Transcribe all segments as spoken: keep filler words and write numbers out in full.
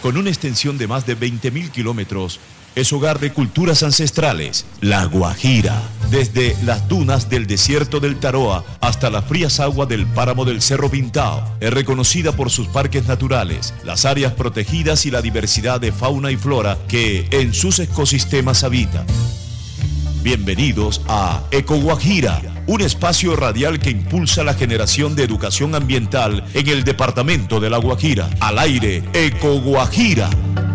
con una extensión de más de veinte mil kilómetros, es hogar de culturas ancestrales. La Guajira, desde las dunas del desierto del Taroa hasta las frías aguas del páramo del Cerro Pintao, es reconocida por sus parques naturales, las áreas protegidas y la diversidad de fauna y flora que en sus ecosistemas habitan. Bienvenidos a Eco Guajira, un espacio radial que impulsa la generación de educación ambiental en el departamento de La Guajira. Al aire, Eco Guajira.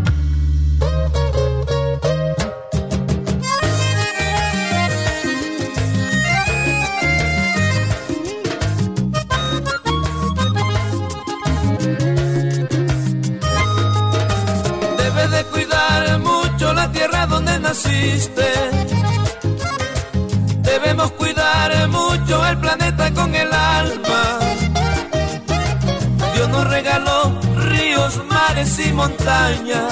Debes de cuidar mucho la tierra donde naciste. Debemos cuidar mucho el planeta con el alma. Dios nos regaló ríos, mares y montañas.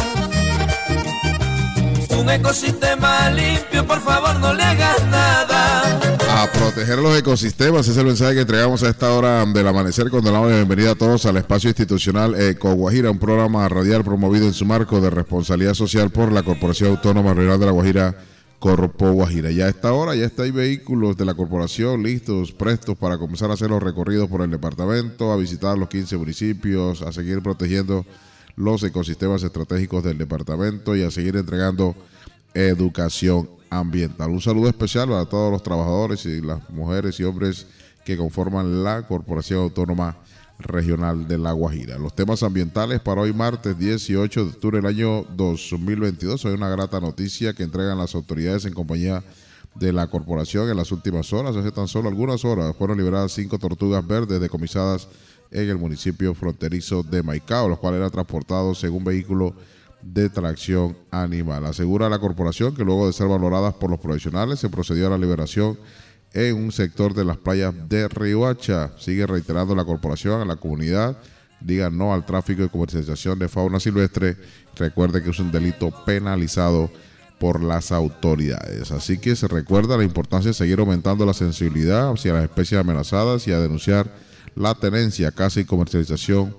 Un ecosistema limpio, por favor no le hagas nada. A proteger los ecosistemas, ese es el mensaje que entregamos a esta hora del amanecer, cuando damos la bienvenida a todos al espacio institucional Eco Guajira, un programa radial promovido en su marco de responsabilidad social por la Corporación Autónoma Regional de La Guajira, Corpo Guajira. Ya a esta hora ya está, hay vehículos de la corporación listos, prestos para comenzar a hacer los recorridos por el departamento, a visitar los quince municipios, a seguir protegiendo los ecosistemas estratégicos del departamento y a seguir entregando educación ambiental. Un saludo especial a todos los trabajadores y las mujeres y hombres que conforman la Corporación Autónoma Regional de La Guajira. Los temas ambientales para hoy martes dieciocho de octubre del año dos mil veintidós. Hay una grata noticia que entregan las autoridades en compañía de la corporación en las últimas horas. Hace tan solo algunas horas fueron liberadas cinco tortugas verdes decomisadas en el municipio fronterizo de Maicao, los cuales eran transportados en un vehículo de tracción animal. Asegura la corporación que luego de ser valoradas por los profesionales se procedió a la liberación en un sector de las playas de Riohacha. Sigue reiterando la corporación a la comunidad: digan no al tráfico y comercialización de fauna silvestre. Recuerde que es un delito penalizado por las autoridades. Así que se recuerda la importancia de seguir aumentando la sensibilidad hacia las especies amenazadas y a denunciar la tenencia, caza y comercialización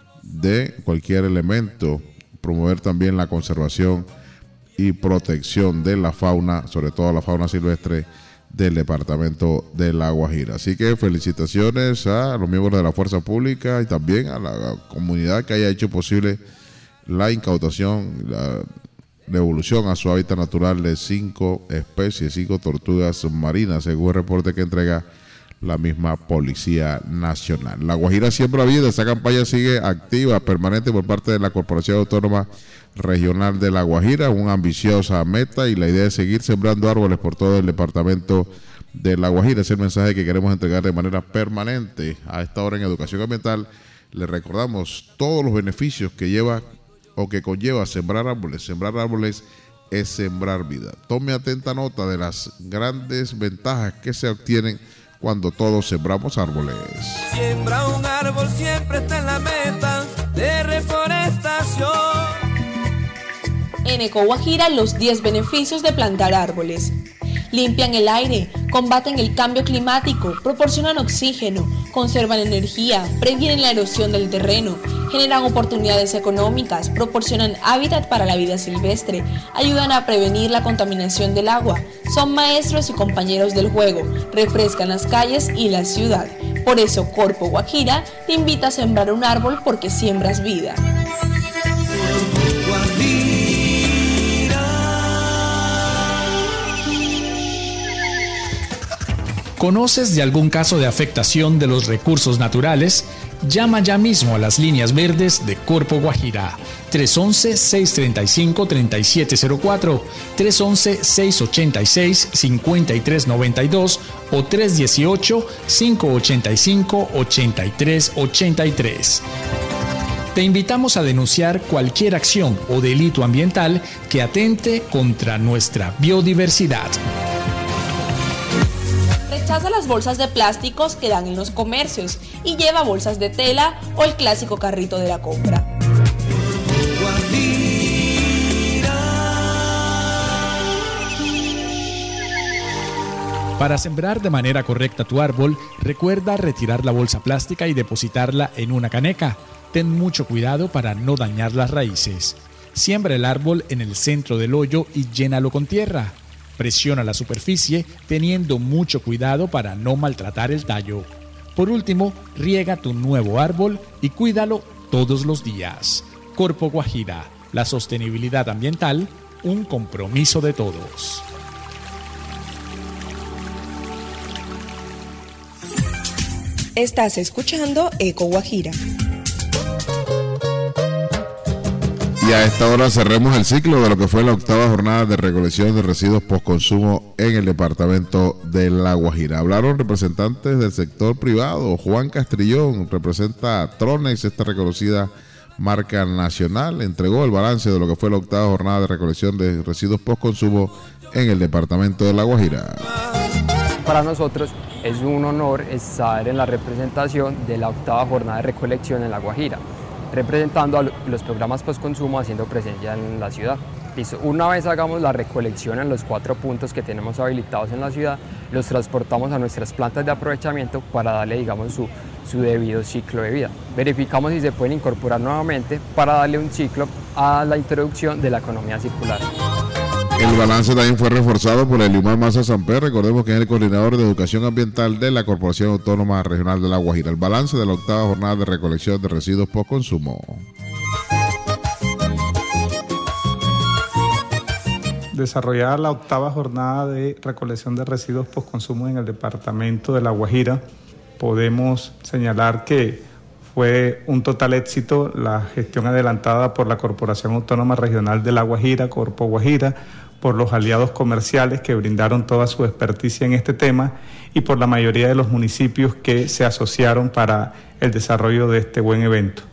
de cualquier elemento. Promover también la conservación y protección de la fauna, sobre todo la fauna silvestre del departamento de La Guajira. Así que felicitaciones a los miembros de la fuerza pública y también a la comunidad que haya hecho posible la incautación, la devolución a su hábitat natural de cinco especies, cinco tortugas marinas, según el reporte que entrega la misma Policía Nacional. La Guajira siembra vida. Esta campaña sigue activa, permanente por parte de la Corporación Autónoma Regional de La Guajira, una ambiciosa meta, y la idea es seguir sembrando árboles por todo el departamento de La Guajira. Es el mensaje que queremos entregar de manera permanente. A esta hora en Educación Ambiental les recordamos todos los beneficios que lleva o que conlleva sembrar árboles. Sembrar árboles es sembrar vida. Tome atenta nota de las grandes ventajas que se obtienen cuando todos sembramos árboles. Siembra un árbol, siempre está en la meta de reforestación. En Eco Guajira, los diez beneficios de plantar árboles: limpian el aire, combaten el cambio climático, proporcionan oxígeno, conservan energía, previenen la erosión del terreno, generan oportunidades económicas, proporcionan hábitat para la vida silvestre, ayudan a prevenir la contaminación del agua, son maestros y compañeros del juego, refrescan las calles y la ciudad. Por eso Corpo Guajira te invita a sembrar un árbol, porque siembras vida. ¿Conoces de algún caso de afectación de los recursos naturales? Llama ya mismo a las líneas verdes de Corpo Guajira. tres once, seis treinta y cinco, treinta y siete cero cuatro, tres once, seis ochenta y seis, cincuenta y tres noventa y dos o tres dieciocho, cinco ochenta y cinco, ochenta y tres ochenta y tres. Te invitamos a denunciar cualquier acción o delito ambiental que atente contra nuestra biodiversidad. Rechaza las bolsas de plásticos que dan en los comercios y lleva bolsas de tela o el clásico carrito de la compra. Para sembrar de manera correcta tu árbol, recuerda retirar la bolsa plástica y depositarla en una caneca. Ten mucho cuidado para no dañar las raíces. Siembra el árbol en el centro del hoyo y llénalo con tierra. Presiona la superficie teniendo mucho cuidado para no maltratar el tallo. Por último, riega tu nuevo árbol y cuídalo todos los días. Corpo Guajira, la sostenibilidad ambiental, un compromiso de todos. Estás escuchando Eco Guajira. Y a esta hora cerremos el ciclo de lo que fue la octava jornada de recolección de residuos postconsumo en el departamento de La Guajira. Hablaron representantes del sector privado. Juan Castrillón representa a Tronex, esta reconocida marca nacional. Entregó el balance de lo que fue la octava jornada de recolección de residuos postconsumo en el departamento de La Guajira. Para nosotros es un honor estar en la representación de la octava jornada de recolección en La Guajira, representando a los programas postconsumo haciendo presencia en la ciudad. Listo. Una vez hagamos la recolección en los cuatro puntos que tenemos habilitados en la ciudad, los transportamos a nuestras plantas de aprovechamiento para darle, digamos, su, su debido ciclo de vida. Verificamos si se pueden incorporar nuevamente para darle un ciclo a la introducción de la economía circular. El balance también fue reforzado por Eliomar Maza Samper, recordemos que es el coordinador de educación ambiental de la Corporación Autónoma Regional de La Guajira. El balance de la octava jornada de recolección de residuos postconsumo. Desarrollar la octava jornada de recolección de residuos postconsumo en el departamento de La Guajira, podemos señalar que fue un total éxito la gestión adelantada por la Corporación Autónoma Regional de La Guajira, Corpo Guajira, por los aliados comerciales que brindaron toda su experticia en este tema y por la mayoría de los municipios que se asociaron para el desarrollo de este buen evento.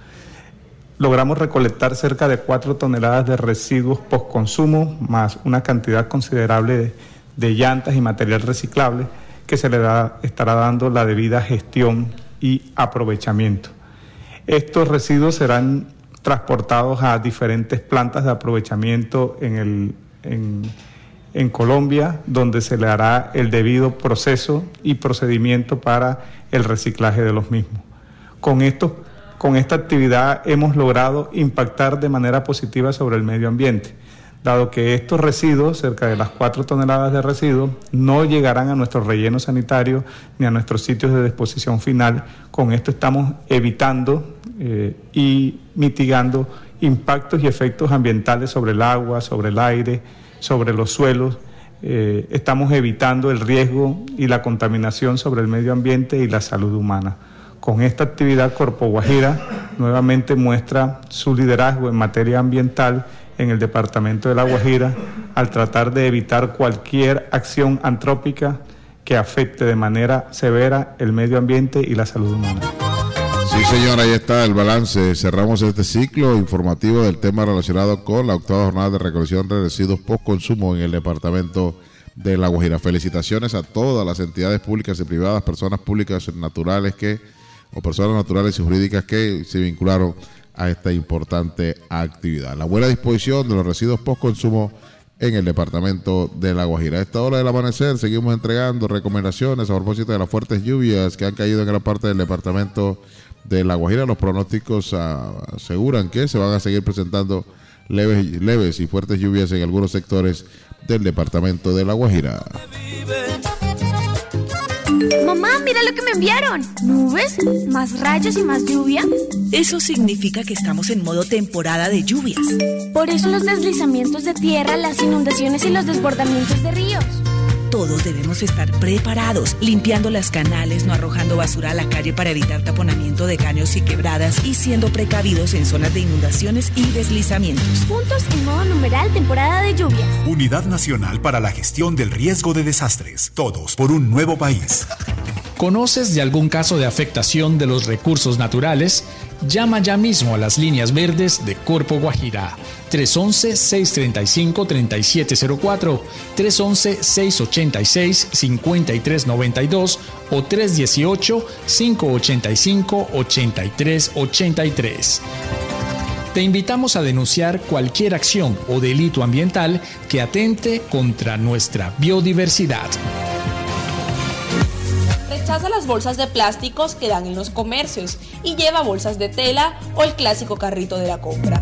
Logramos recolectar cerca de cuatro toneladas de residuos postconsumo, más una cantidad considerable de, de llantas y material reciclable que se le da, estará dando la debida gestión y aprovechamiento. Estos residuos serán transportados a diferentes plantas de aprovechamiento en, el, en, en Colombia, donde se le hará el debido proceso y procedimiento para el reciclaje de los mismos. Con esto, con esta actividad hemos logrado impactar de manera positiva sobre el medio ambiente, dado que estos residuos, cerca de las cuatro toneladas de residuos, no llegarán a nuestros rellenos sanitarios ni a nuestros sitios de disposición final. Con esto estamos evitando eh, y mitigando impactos y efectos ambientales sobre el agua, sobre el aire, sobre los suelos. Eh, estamos evitando el riesgo y la contaminación sobre el medio ambiente y la salud humana. Con esta actividad, Corpo Guajira nuevamente muestra su liderazgo en materia ambiental en el departamento de La Guajira al tratar de evitar cualquier acción antrópica que afecte de manera severa el medio ambiente y la salud humana. Sí, señor, ahí está el balance. Cerramos este ciclo informativo del tema relacionado con la octava jornada de recolección de residuos postconsumo en el departamento de La Guajira. Felicitaciones a todas las entidades públicas y privadas, personas públicas naturales que o personas naturales y jurídicas que se vincularon a esta importante actividad. La buena disposición de los residuos postconsumo en el departamento de La Guajira. A esta hora del amanecer seguimos entregando recomendaciones a propósito de las fuertes lluvias que han caído en gran parte del departamento de La Guajira. Los pronósticos uh, aseguran que se van a seguir presentando leves, leves y fuertes lluvias en algunos sectores del departamento de La Guajira. Mamá, mira lo que me enviaron. ¿Nubes? ¿Más rayos y más lluvia? Eso significa que estamos en modo temporada de lluvias. Por eso los deslizamientos de tierra, las inundaciones y los desbordamientos de ríos. Todos debemos estar preparados, limpiando las canales, no arrojando basura a la calle para evitar taponamiento de caños y quebradas y siendo precavidos en zonas de inundaciones y deslizamientos. Juntos en modo numeral temporada de lluvias. Unidad Nacional para la Gestión del Riesgo de Desastres. Todos por un nuevo país. ¿Conoces de algún caso de afectación de los recursos naturales? Llama ya mismo a las líneas verdes de Corpo Guajira. tres once, seis treinta y cinco, treinta y siete cero cuatro, tres once, seis ochenta y seis, cincuenta y tres noventa y dos o tres dieciocho, cinco ochenta y cinco, ochenta y tres ochenta y tres. Te invitamos a denunciar cualquier acción o delito ambiental que atente contra nuestra biodiversidad. Reemplaza las bolsas de plásticos que dan en los comercios y lleva bolsas de tela o el clásico carrito de la compra.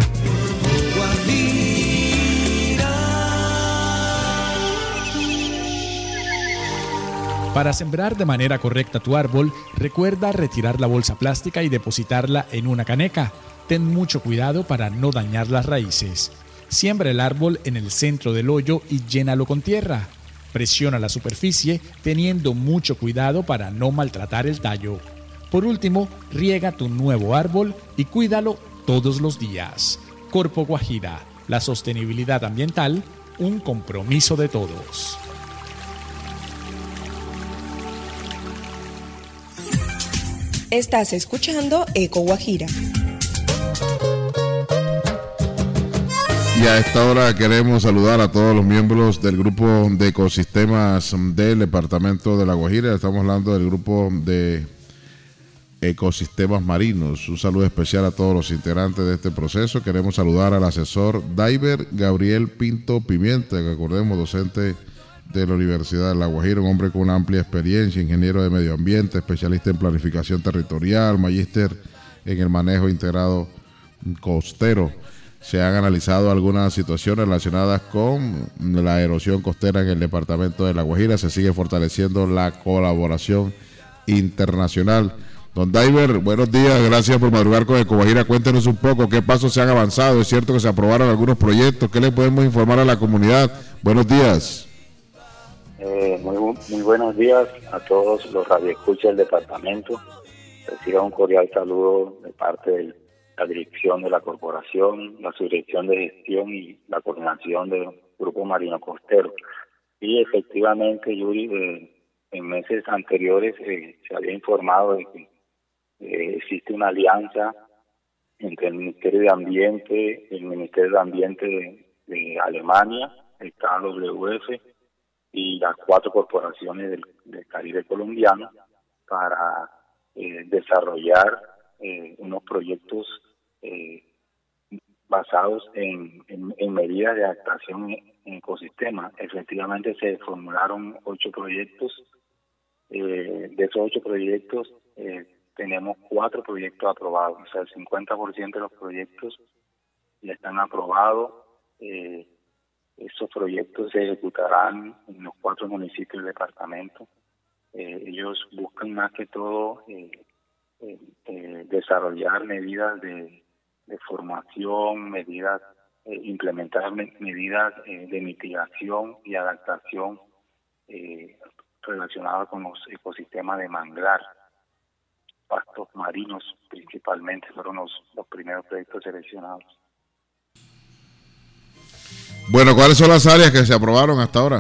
Para sembrar de manera correcta tu árbol, recuerda retirar la bolsa plástica y depositarla en una caneca. Ten mucho cuidado para no dañar las raíces. Siembra el árbol en el centro del hoyo y llénalo con tierra. Presiona la superficie teniendo mucho cuidado para no maltratar el tallo. Por último, riega tu nuevo árbol y cuídalo todos los días. Corpo Guajira, la sostenibilidad ambiental, un compromiso de todos. Estás escuchando Eco Guajira. Y a esta hora queremos saludar a todos los miembros del grupo de ecosistemas del departamento de La Guajira. Estamos hablando del grupo de ecosistemas marinos. Un saludo especial a todos los integrantes de este proceso. Queremos saludar al asesor Diver Gabriel Pinto Pimienta, que recordemos, docente de la Universidad de La Guajira, un hombre con una amplia experiencia, ingeniero de medio ambiente, especialista en planificación territorial, magíster en el manejo integrado costero. Se han analizado algunas situaciones relacionadas con la erosión costera en el departamento de La Guajira. Se sigue fortaleciendo la colaboración internacional. Don Diver, buenos días, gracias por madrugar con Eco Guajira. Cuéntenos un poco qué pasos se han avanzado. Es cierto que se aprobaron algunos proyectos. ¿Qué le podemos informar a la comunidad? Buenos días. Eh, muy, muy buenos días a todos los radioescuchas del departamento. Reciba un cordial saludo de parte de la dirección de la corporación, la subdirección de gestión y la coordinación del Grupo Marino Costero. Y efectivamente, Yuri, eh, en meses anteriores eh, se había informado de que eh, existe una alianza entre el Ministerio de Ambiente, el Ministerio de Ambiente de, de Alemania, el K W F, y las cuatro corporaciones del, del Caribe colombiano para eh, desarrollar eh, unos proyectos eh, basados en, en, en medidas de adaptación en ecosistemas. Efectivamente se formularon ocho proyectos. Eh, de esos ocho proyectos eh, tenemos cuatro proyectos aprobados, o sea, el cincuenta por ciento de los proyectos ya están aprobados. Eh, Esos proyectos se ejecutarán en los cuatro municipios del departamento. Eh, ellos buscan más que todo eh, eh, eh, desarrollar medidas de, de formación, medidas, eh, implementar me, medidas eh, de mitigación y adaptación eh, relacionadas con los ecosistemas de manglar. Pastos marinos principalmente fueron los, los primeros proyectos seleccionados. Bueno, ¿cuáles son las áreas que se aprobaron hasta ahora?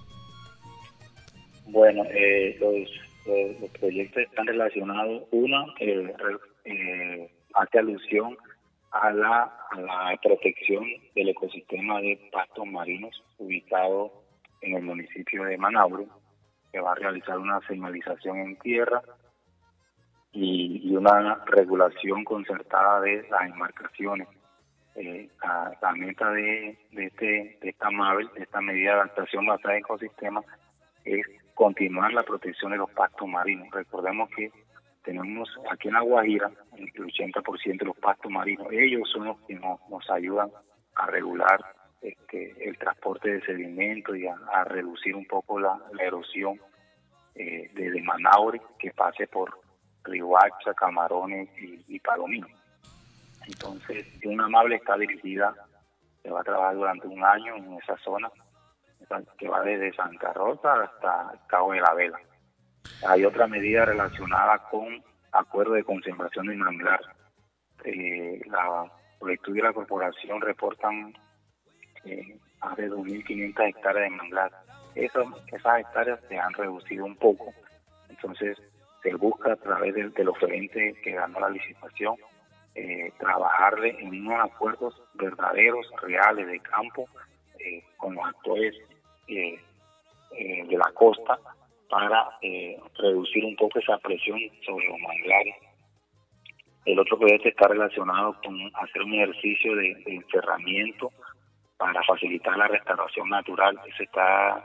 Bueno, eh, los, los, los proyectos están relacionados. Uno eh, eh, hace alusión a la, a la protección del ecosistema de pastos marinos ubicado en el municipio de Manaure, que va a realizar una señalización en tierra y, y una regulación concertada de las embarcaciones. Eh, la, la meta de, de, este, de esta MABEL, de esta medida de adaptación basada en ecosistemas, es continuar la protección de los pastos marinos. Recordemos que tenemos aquí en La Guajira el ochenta por ciento de los pastos marinos. Ellos son los que nos, nos ayudan a regular este, el transporte de sedimentos y a, a reducir un poco la, la erosión eh, desde Manaure, que pase por Riohacha, Camarones y, y Palomino. Entonces, una MABEL está dirigida, se va a trabajar durante un año en esa zona, que va desde Santa Rosa hasta Cabo de la Vela. Hay otra medida relacionada con acuerdo de conservación de manglar. Eh, la, los estudios de la corporación reportan eh, más de dos mil quinientas hectáreas de manglar. Esas, esas hectáreas se han reducido un poco, entonces se busca a través del, del oferente que ganó la licitación Eh, trabajarle en unos acuerdos verdaderos, reales, de campo, eh, con los actores eh, eh, de la costa para eh, reducir un poco esa presión sobre los manglares. El otro proyecto está relacionado con hacer un ejercicio de, de encerramiento para facilitar la restauración natural. Ese está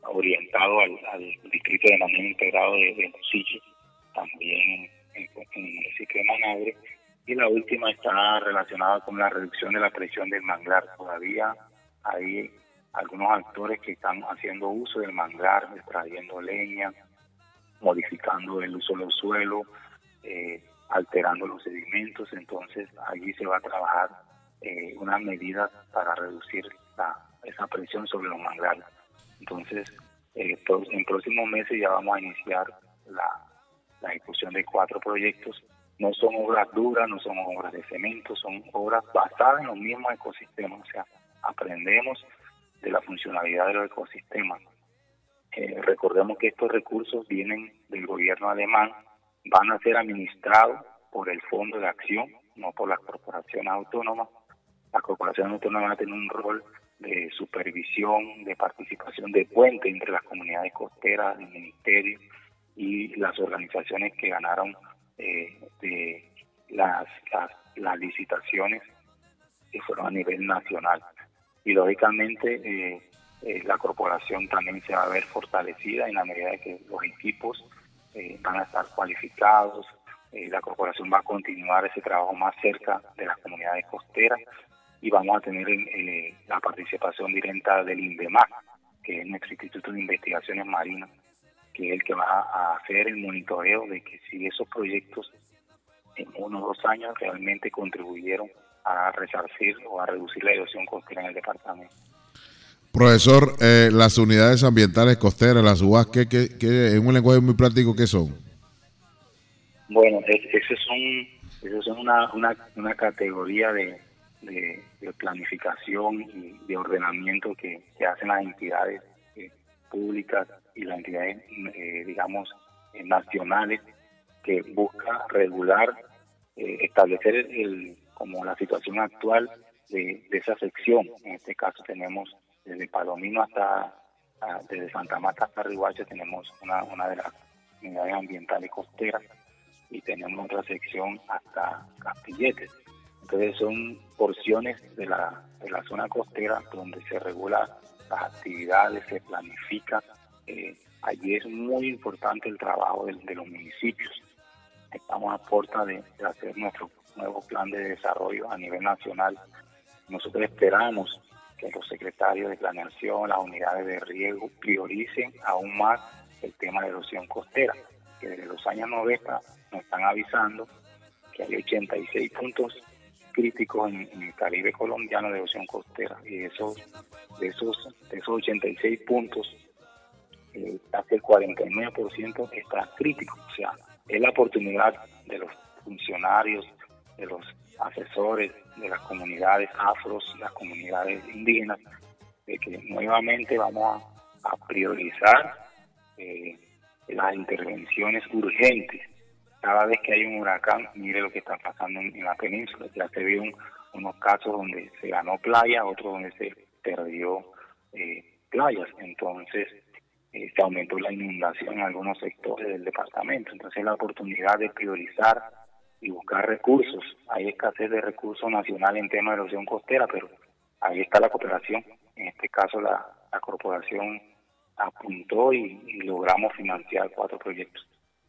orientado al, al distrito de manejo integrado de, de Mosiche, también en, en el municipio de Manaure. Y la última está relacionada con la reducción de la presión del manglar. Todavía hay algunos actores que están haciendo uso del manglar, extrayendo leña, modificando el uso del suelo, eh, alterando los sedimentos. Entonces allí se va a trabajar eh, unas medidas para reducir la, esa presión sobre los manglares. Entonces eh, en próximos meses ya vamos a iniciar la, la ejecución de cuatro proyectos. No son obras duras, no son obras de cemento, son obras basadas en los mismos ecosistemas. O sea, aprendemos de la funcionalidad de los ecosistemas. Eh, recordemos que estos recursos vienen del gobierno alemán, van a ser administrados por el Fondo de Acción, no por las corporaciones autónomas. Las corporaciones autónomas van a tener un rol de supervisión, de participación, de puente entre las comunidades costeras, el ministerio y las organizaciones que ganaron Eh, de las, las, las licitaciones que fueron a nivel nacional. Y lógicamente eh, eh, la corporación también se va a ver fortalecida en la medida de que los equipos eh, van a estar cualificados. Eh, la corporación va a continuar ese trabajo más cerca de las comunidades costeras y vamos a tener eh, la participación directa del INDEMAR, que es nuestro Instituto de Investigaciones Marinas, que es el que va a hacer el monitoreo de que si esos proyectos en uno o dos años realmente contribuyeron a resarcir o a reducir la erosión costera en el departamento. Profesor, eh, las unidades ambientales costeras, las U A S, ¿qué, qué, qué, en un lenguaje muy práctico, ¿qué son? Bueno, es, esos son, esos son una, una, una categoría de, de, de planificación y de ordenamiento que, que hacen las entidades eh, públicas y las entidades, eh, digamos, eh, nacionales, que busca regular, eh, establecer el, como la situación actual de, de esa sección. En este caso tenemos desde Palomino hasta, a, desde Santa Marta hasta Riguacha, tenemos una, una de las unidades ambientales costeras y tenemos otra sección hasta Castilletes. Entonces son porciones de la, de la zona costera donde se regula las actividades, se planifica. Eh, allí es muy importante el trabajo de, de los municipios. Estamos a puerta de, de hacer nuestro nuevo plan de desarrollo a nivel nacional. Nosotros esperamos que los secretarios de planeación, las unidades de riego, prioricen aún más el tema de erosión costera, que desde los años noventa nos están avisando que hay ochenta y seis puntos críticos en, en el Caribe colombiano de erosión costera, y esos, de esos, de esos ochenta y seis puntos, Eh, hasta el cuarenta y nueve por ciento está crítico. O sea, es la oportunidad de los funcionarios, de los asesores, de las comunidades afros, las comunidades indígenas, de que nuevamente vamos a, a priorizar eh, las intervenciones urgentes. Cada vez que hay un huracán, mire lo que está pasando en, en la península. Ya se vio un, unos casos donde se ganó playa, otros donde se perdió eh, playas. Entonces, Eh, se aumentó la inundación en algunos sectores del departamento. Entonces la oportunidad de priorizar y buscar recursos. Hay escasez de recursos nacionales en tema de erosión costera, pero ahí está la cooperación. En este caso la, la corporación apuntó y, y logramos financiar cuatro proyectos.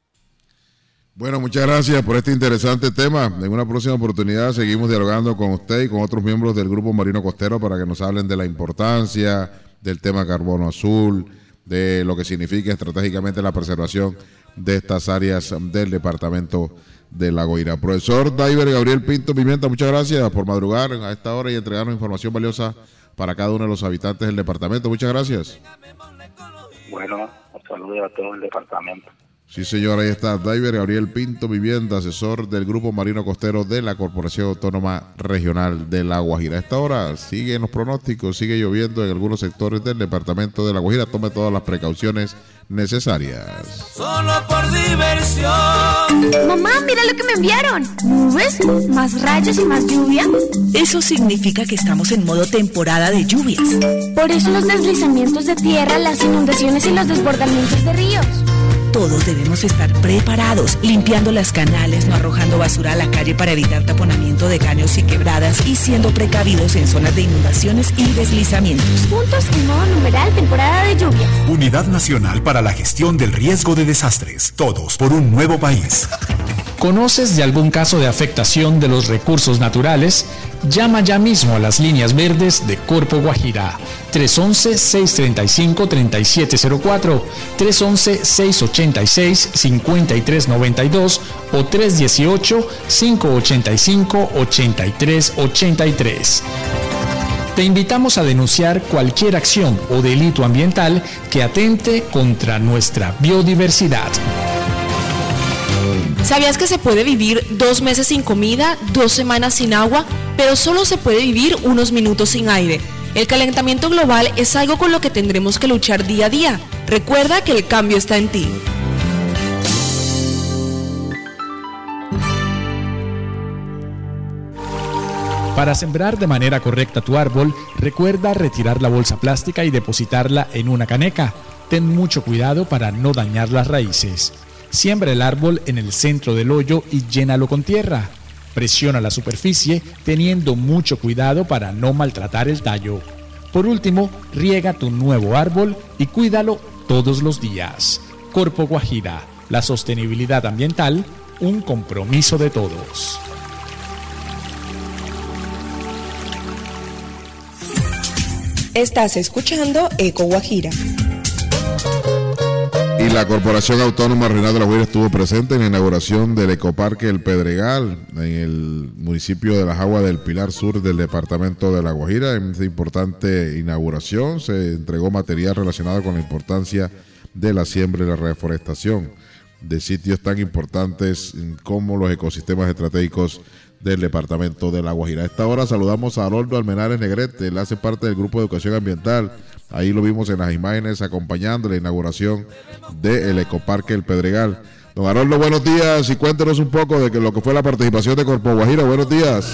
Bueno, muchas gracias por este interesante tema. En una próxima oportunidad seguimos dialogando con usted y con otros miembros del Grupo Marino Costero para que nos hablen de la importancia del tema carbono azul, de lo que significa estratégicamente la preservación de estas áreas del departamento de La Guaira. Profesor Daiber Gabriel Pinto Pimienta, muchas gracias por madrugar a esta hora y entregarnos información valiosa para cada uno de los habitantes del departamento. Muchas gracias. Bueno, un saludo a todo el departamento. Sí, señor, ahí está Daiber Gabriel Pinto Vivienda, asesor del Grupo Marino Costero de la Corporación Autónoma Regional de La Guajira. A esta hora siguen los pronósticos, sigue lloviendo en algunos sectores del departamento de La Guajira. Tome todas las precauciones necesarias. Solo por diversión. Mamá, mira lo que me enviaron. ¿Nubes? ¿Más rayos y más lluvia? Eso significa que estamos en modo temporada de lluvias. Por eso los deslizamientos de tierra, las inundaciones y los desbordamientos de ríos. Todos debemos estar preparados, limpiando las canales, no arrojando basura a la calle para evitar taponamiento de caños y quebradas y siendo precavidos en zonas de inundaciones y deslizamientos. Juntos en modo numeral temporada de lluvias. Unidad Nacional para la Gestión del Riesgo de Desastres. Todos por un nuevo país. ¿Conoces de algún caso de afectación de los recursos naturales? Llama ya mismo a las líneas verdes de Corpo Guajira. tres once, seis treinta y cinco, treinta y siete cero cuatro, tres once, seis ochenta y seis, cincuenta y tres noventa y dos o tres dieciocho, cinco ochenta y cinco, ochenta y tres ochenta y tres. Te invitamos a denunciar cualquier acción o delito ambiental que atente contra nuestra biodiversidad. ¿Sabías que se puede vivir dos meses sin comida, dos semanas sin agua, pero solo se puede vivir unos minutos sin aire? El calentamiento global es algo con lo que tendremos que luchar día a día. Recuerda que el cambio está en ti. Para sembrar de manera correcta tu árbol, recuerda retirar la bolsa plástica y depositarla en una caneca. Ten mucho cuidado para no dañar las raíces. Siembra el árbol en el centro del hoyo y llénalo con tierra. Presiona la superficie teniendo mucho cuidado para no maltratar el tallo. Por último, riega tu nuevo árbol y cuídalo todos los días. Corpo Guajira, la sostenibilidad ambiental, un compromiso de todos. Estás escuchando Eco Guajira. Y la Corporación Autónoma Regional de La Guajira estuvo presente en la inauguración del Ecoparque El Pedregal en el municipio de Las Aguas del Pilar Sur del departamento de La Guajira. En esta importante inauguración se entregó material relacionado con la importancia de la siembra y la reforestación de sitios tan importantes como los ecosistemas estratégicos del departamento de La Guajira. A esta hora saludamos a Haroldo Almenares Negrete, él hace parte del Grupo de Educación Ambiental. Ahí lo vimos en las imágenes acompañando la inauguración del Ecoparque El Pedregal. Don Haroldo, buenos días y cuéntenos un poco de que lo que fue la participación de Corpo Guajira. Buenos días.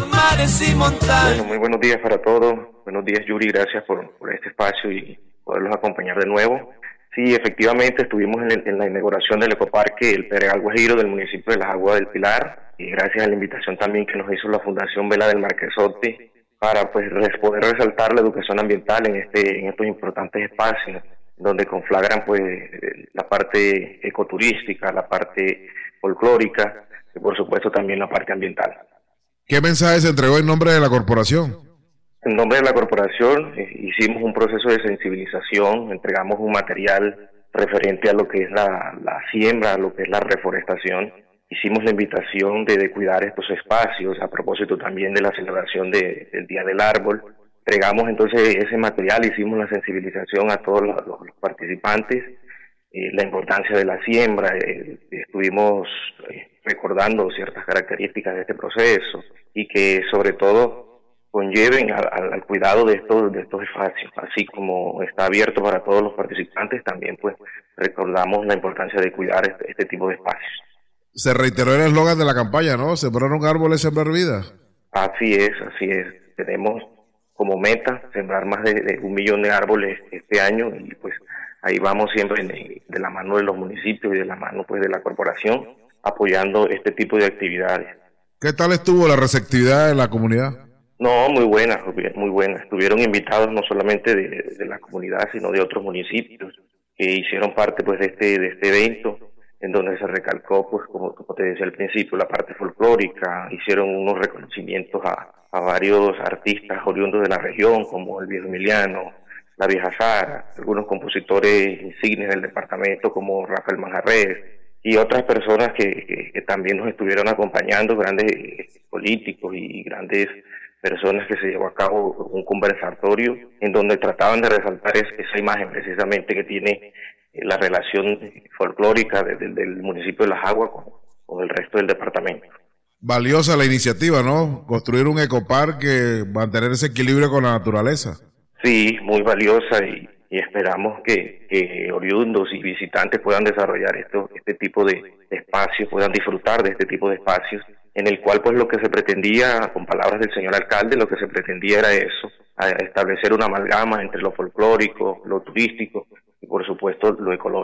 Bueno, muy buenos días para todos. Buenos días, Yuri, gracias por, por este espacio y poderlos acompañar de nuevo. Sí, efectivamente estuvimos en, el, en la inauguración del Ecoparque El Pedregal Guajiro del municipio de Las Aguas del Pilar, y gracias a la invitación también que nos hizo la Fundación Vela del Marquesotti para pues poder resaltar la educación ambiental en este en estos importantes espacios donde conflagran pues la parte ecoturística, la parte folclórica y por supuesto también la parte ambiental. ¿Qué mensaje se entregó en nombre de la corporación? En nombre de la corporación eh, hicimos un proceso de sensibilización, entregamos un material referente a lo que es la, la siembra, a lo que es la reforestación. Hicimos la invitación de, de cuidar estos espacios a propósito también de la celebración de, del Día del Árbol. Entregamos entonces ese material, hicimos la sensibilización a todos los, los participantes, eh, la importancia de la siembra, eh, estuvimos eh, recordando ciertas características de este proceso y que sobre todo conlleven al, al cuidado de estos, de estos espacios, así como está abierto para todos los participantes, también pues recordamos la importancia de cuidar este, este tipo de espacios. Se reiteró el eslogan de la campaña, ¿no? Sembrar un árbol es sembrar vida. Así es, así es. Tenemos como meta sembrar más de, de un millón de árboles este año y pues ahí vamos siempre de, de la mano de los municipios y de la mano pues de la corporación apoyando este tipo de actividades. ¿Qué tal estuvo la receptividad de la comunidad? No, muy buena, muy buena. Estuvieron invitados no solamente de, de la comunidad sino de otros municipios que hicieron parte pues de este de este evento, en donde se recalcó, pues como, como te decía al principio, la parte folclórica. Hicieron unos reconocimientos a, a varios artistas oriundos de la región, como el Viejo Emiliano, la Vieja Sara, algunos compositores insignes del departamento, como Rafael Manjarres, y otras personas que, que, que también nos estuvieron acompañando, grandes políticos y grandes personas que se llevó a cabo un conversatorio, en donde trataban de resaltar es, esa imagen precisamente que tiene la relación folclórica de, de, del municipio de Las Aguas con, con el resto del departamento. Valiosa la iniciativa, ¿no? Construir un ecoparque, mantener ese equilibrio con la naturaleza. Sí, muy valiosa y, y esperamos que, que oriundos y visitantes puedan desarrollar esto, este tipo de, de espacios, puedan disfrutar de este tipo de espacios, en el cual pues lo que se pretendía, con palabras del señor alcalde, lo que se pretendía era eso, establecer una amalgama entre lo folclórico, lo turístico, y por supuesto lo ecológico.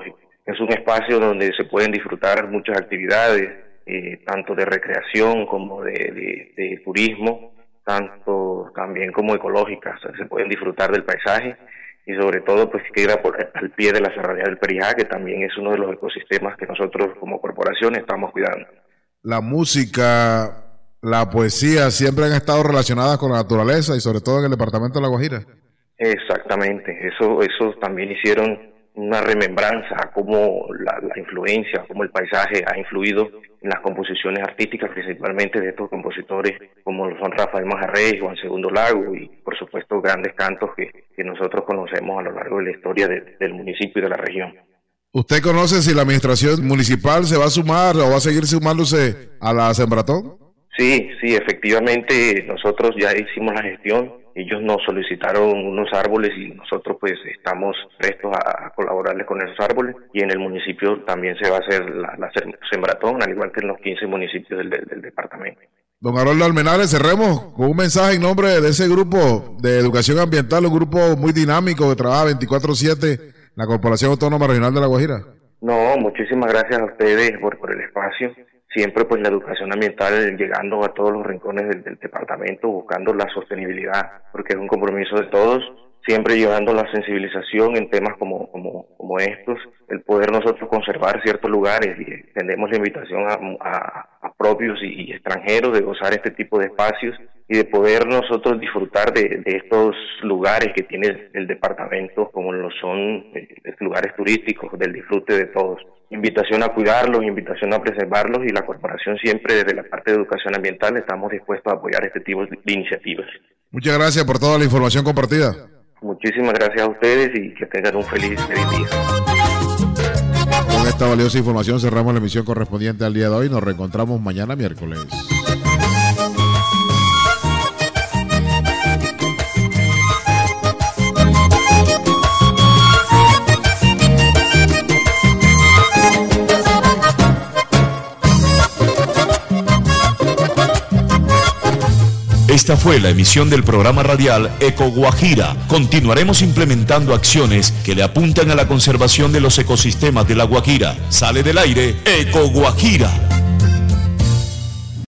Es un espacio donde se pueden disfrutar muchas actividades, eh, tanto de recreación como de, de, de turismo, tanto también como ecológicas. O sea, se pueden disfrutar del paisaje y sobre todo pues queda por, al pie de la Serranía del Perijá, que también es uno de los ecosistemas que nosotros como corporación estamos cuidando. La música, la poesía siempre han estado relacionadas con la naturaleza y sobre todo en el departamento de La Guajira. Exactamente, eso, eso también hicieron una remembranza a cómo la, la influencia, cómo el paisaje ha influido en las composiciones artísticas, principalmente de estos compositores como lo son Rafael Majarrey, Juan Segundo Lago y por supuesto grandes cantos que, que nosotros conocemos a lo largo de la historia de, del municipio y de la región. ¿Usted conoce si la administración municipal se va a sumar o va a seguir sumándose a la Sembratón? Sí, sí, efectivamente nosotros ya hicimos la gestión. Ellos nos solicitaron unos árboles y nosotros pues estamos prestos a, a colaborarles con esos árboles, y en el municipio también se va a hacer la, la Sembratón, al igual que en los quince municipios del, del, del departamento. Don Haroldo Almenara, cerremos con un mensaje en nombre de ese grupo de educación ambiental, un grupo muy dinámico que trabaja veinticuatro siete en la Corporación Autónoma Regional de La Guajira. No, muchísimas gracias a ustedes por, por el espacio. Siempre pues la educación ambiental llegando a todos los rincones del, del departamento, buscando la sostenibilidad, porque es un compromiso de todos, siempre llevando la sensibilización en temas como, como, como estos, el poder nosotros conservar ciertos lugares, y extendemos la invitación a, a, a propios y, y extranjeros de gozar este tipo de espacios y de poder nosotros disfrutar de, de estos lugares que tiene el departamento, como lo son eh, lugares turísticos, del disfrute de todos. Invitación a cuidarlos, invitación a preservarlos, y la corporación siempre desde la parte de educación ambiental estamos dispuestos a apoyar este tipo de iniciativas. Muchas gracias por toda la información compartida. Muchísimas gracias a ustedes y que tengan un feliz, feliz día. Con esta valiosa información cerramos la emisión correspondiente al día de hoy. Nos reencontramos mañana miércoles. Esta fue la emisión del programa radial Eco Guajira. Continuaremos implementando acciones que le apuntan a la conservación de los ecosistemas de La Guajira. Sale del aire Eco Guajira.